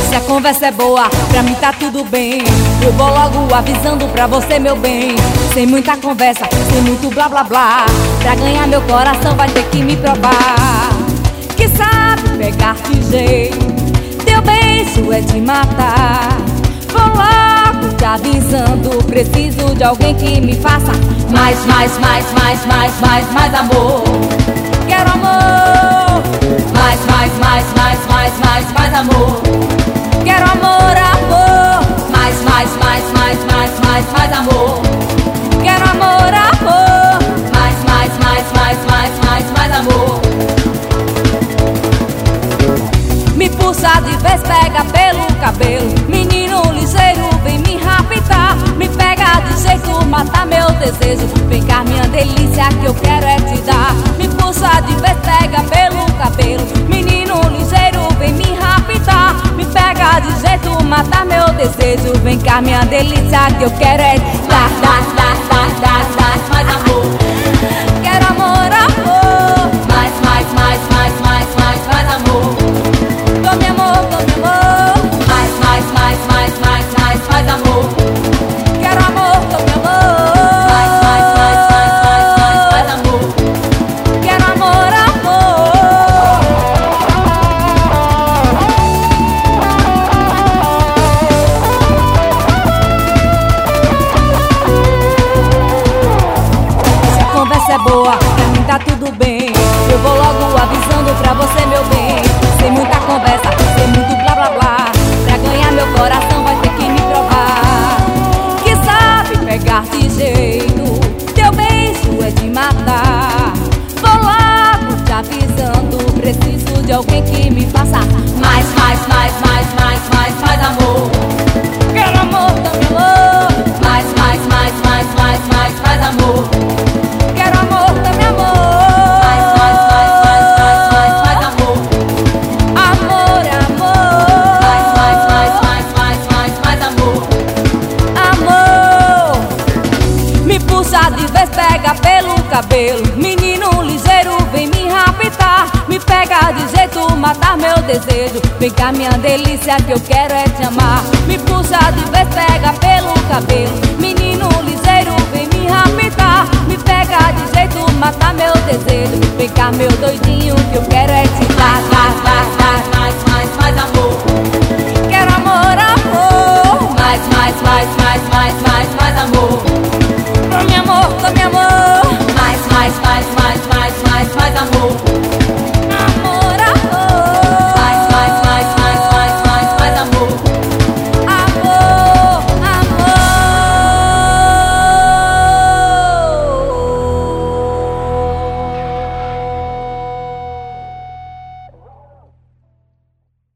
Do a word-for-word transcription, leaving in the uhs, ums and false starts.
Se a conversa é boa, pra mim tá tudo bem. Eu vou logo avisando pra você, meu bem. Sem muita conversa, sem muito blá blá blá. Pra ganhar meu coração vai ter que me provar que sabe pegar de jeito. Teu beijo é de matar. Vou logo te avisando, preciso de alguém que me faça mais, mais, mais, mais, mais, mais, mais amor. Quero amor. Mais, mais, mais, mais, mais, mais, mais amor. Quero amor, amor. Mais, mais, mais, mais, mais, mais, mais amor. Quero amor, amor. Mais, mais, mais, mais, mais, mais, mais amor. Me puxa de vez, pega pelo cabelo. Menino ligeiro, vem me raptar. Me pega de jeito, mata meu desejo. Vem cá, minha delícia, que eu quero é te dar. Me puxa de vez, pega pelo cabelo. Menino ligeiro, vem me raptar. Me pega de jeito, mata meu desejo. Vem cá, minha delícia, que eu quero é te dar, dar, dar, dar, dar, dar mais amor. Quero amor, amor. Mais, mais, mais, mais, mais, mais, mais amor. Tome amor, tome amor. Mais, mais, mais, mais, mais, mais, mais amor. Quero amor, tome amor. Mais, mais, mais, mais, mais, mais, mais amor. Quero amor, amor. Se a conversa é boa, pra mim tá tudo bem. Eu vou logo avisando pra você, meu bem. Sem muita conversa, sem muito blá blá blá. Pra ganhar meu coração vai ter que me provar que sabe pegar de jeito. Teu beijo é de matar. Vou logo te avisando, preciso de alguém que me faça mais, mais, mais, mais, mais, mais, mais amor. Quero amor, dá-me amor. Mais, mais, mais, mais, mais, mais, mais amor. Quero amor, dá-me amor. Mais, mais, mais, mais, mais, mais, mais amor. Amor, amor. Mais, mais, mais, mais, mais, mais, mais amor. Amor. Me puxa de vez, pega pelo cabelo. Menino ligeiro, vem me raptar. Me pega de jeito, matar meu desejo. Vem cá, minha delícia, que eu quero é te amar. Me puxa de vez, pega pelo cabelo. Menino ligeiro, vem me raptar. Me pega de jeito, matar meu desejo. Vem cá, meu doidinho, que eu quero é te dar, dar, dar, dar.